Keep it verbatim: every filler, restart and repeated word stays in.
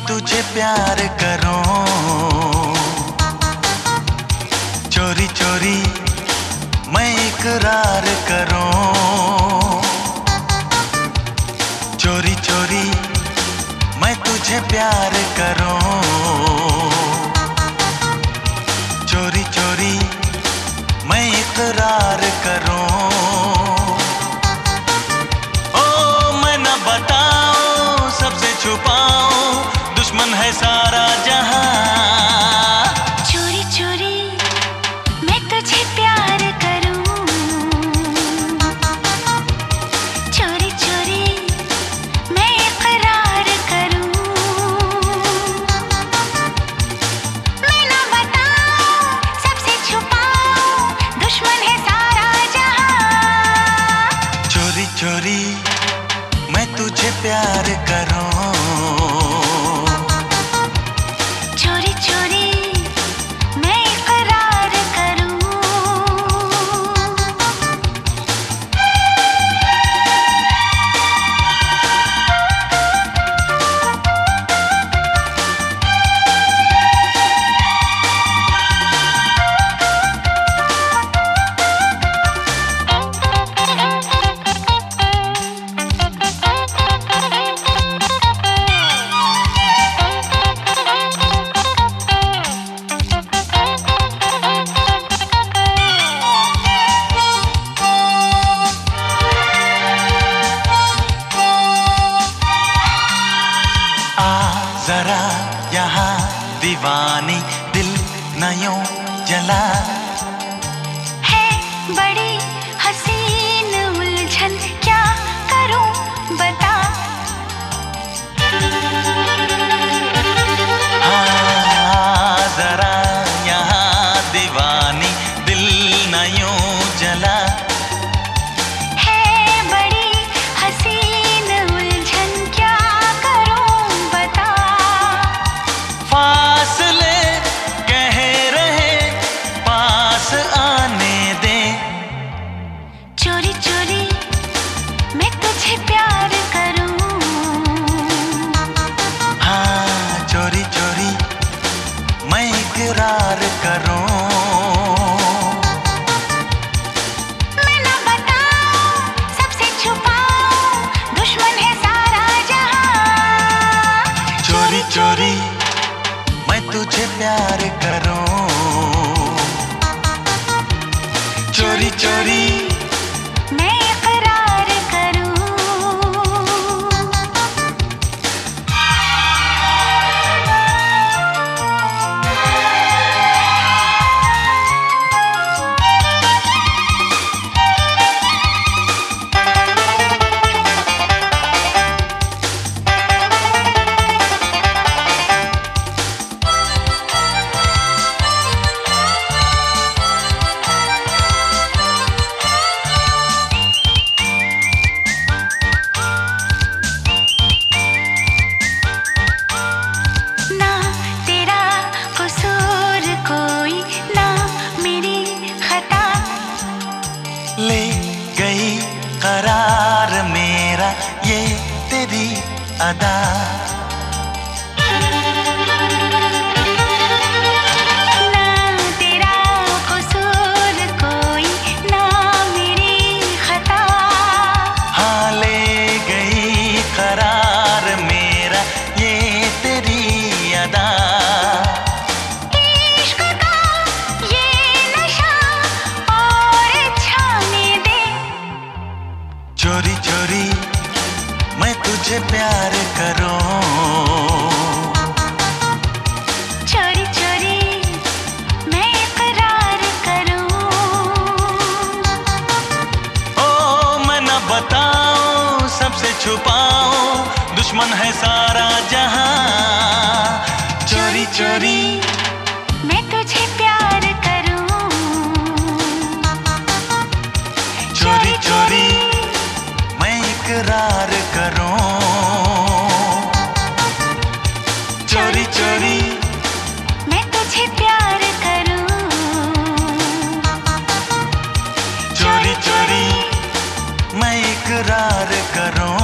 तुझे प्यार करूं, चोरी चोरी मैं इकरार करूं, चोरी चोरी मैं तुझे प्यार करूं, चोरी चोरी मैं इकरार करूं। ओ मैं न बताऊं सबसे छुपाऊं, दुश्मन है सारा जहां। चोरी चोरी मैं तुझे प्यार करूं, चोरी चोरी मैं इकरार करूं, मैं ना बताऊं सबसे छुपाऊं, दुश्मन है सारा जहां। चोरी चोरी मैं तुझे प्यार करूं, चोरी चोरी मैं इकरार करूं। जरा यहाँ दीवानी दिल न यूं जला, है बड़ी हसीन उलझन क्या करूं बता। हाँ जरा यहाँ दीवानी दिल न यूं जला, है बड़ी हसीन उलझन क्या करूं बता। फासले कह रहे पास आने दे, चोरी चोरी मैं तुझे प्यार करूं, हाँ चोरी चोरी मैं इकरार करूं। मैं ना बताऊं सबसे छुपाऊं, दुश्मन है सारा जहां। चोरी चोरी मैं तुझे प्यार करूं, चोरी चोरी मैं इकरार करूं। ना तेरा कसूर कोई, ना मेरी खता, ले गई करार मेरा ये तेरी अदा। ना तेरा कसूर कोई, ना मेरी खता, हाँ ले गई करार मेरा ये तेरी अदा। इश्क का ये नशा और छाने दे, चोरी चोरी मैं तुझे प्यार करूं, चोरी चोरी मैं इकरार करूं। ओ मैं न बताऊं सबसे छुपाऊं, दुश्मन है सारा जहां। चोरी चोरी मैं तुझे प्यार करूं, चोरी चोरी मैं इकरार करूं, चोरी चोरी मैं तुझे प्यार करूं, चोरी चोरी मैं इकरार करूं।